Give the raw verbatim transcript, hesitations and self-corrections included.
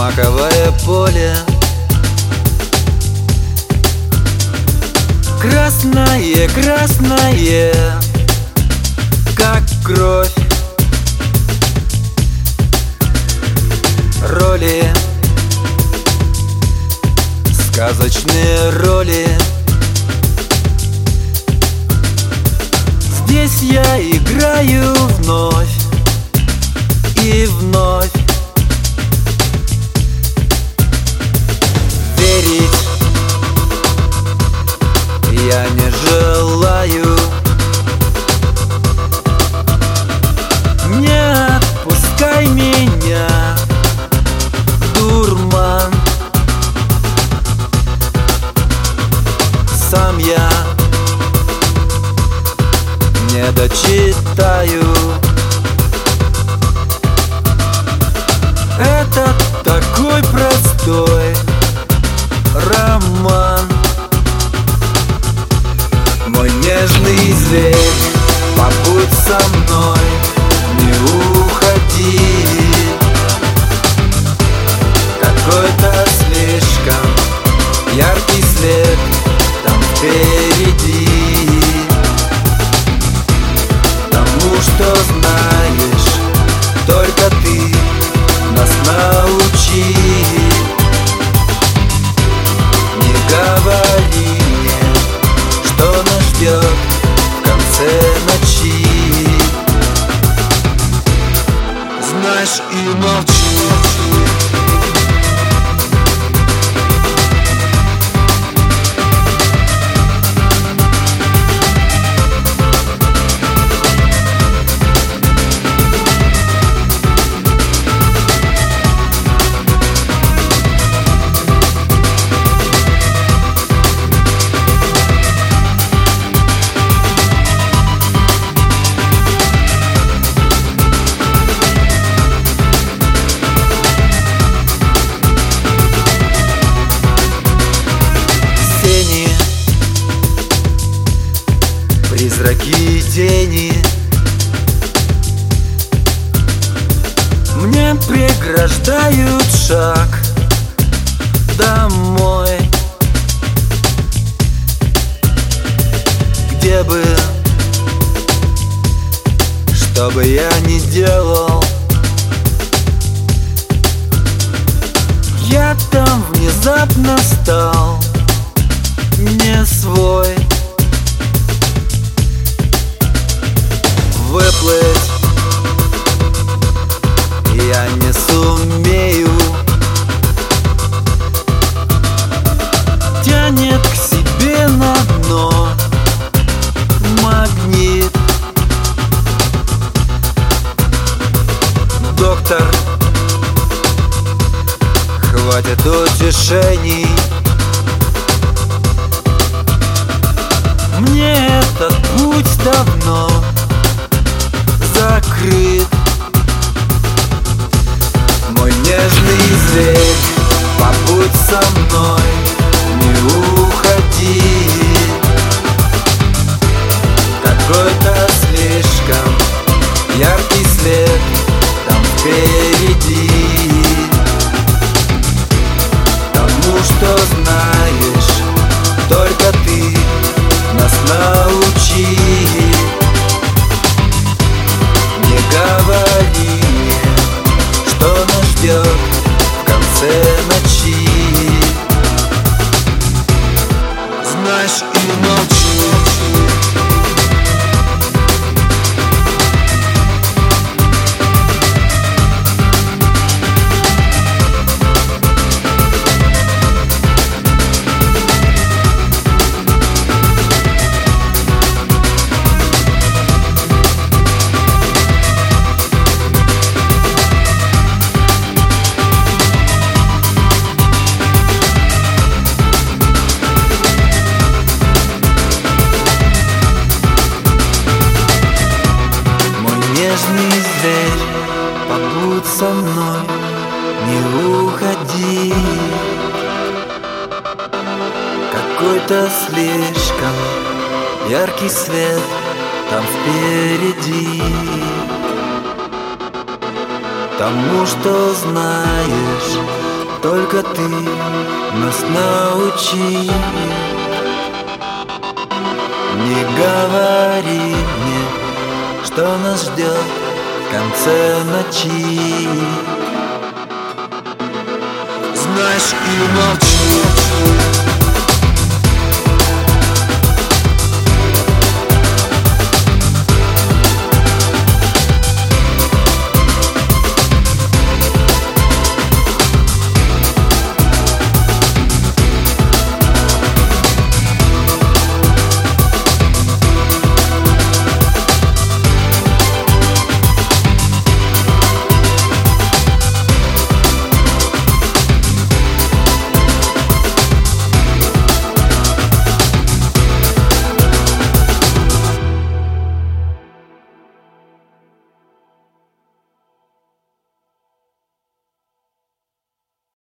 маковое поле, красное, красное, как кровь. Роли, сказочные роли. Здесь я играю вновь и вновь. Верить я не желаю. Не отпускай меня, дурман. Сам я не дочитаю. Это такой простой роман. Мой нежный зверь, побудь со мной, не уходи. Какой-то слишком яркий свет там впереди. Тому, что знаешь только ты, нас научи. Не говори мне, что нас ждет в конце ночи. Знаешь и молчи. Призраки и тени мне преграждают шаг домой. Где бы, что бы я ни делал, я там внезапно стал не свой. Выплыть я не сумею. Тянет к себе на дно магнит. Доктор, хватит утешений. Мне этот путь давно закрыт. Мой нежный зверь, побудь со мной, не уходи. Какой-то слишком яркий свет там впереди. Тому, что знаешь только ты, нас научи. Не говори мне, что нас ждет в конце ночи. Знаешь и молчи. Нежный зверь, побудь со мной, не уходи. Какой-то слишком яркий свет там впереди. Тому, что знаешь только ты нас научи. Не говори мне, что нас ждет в конце ночи. Знаешь, и молчи.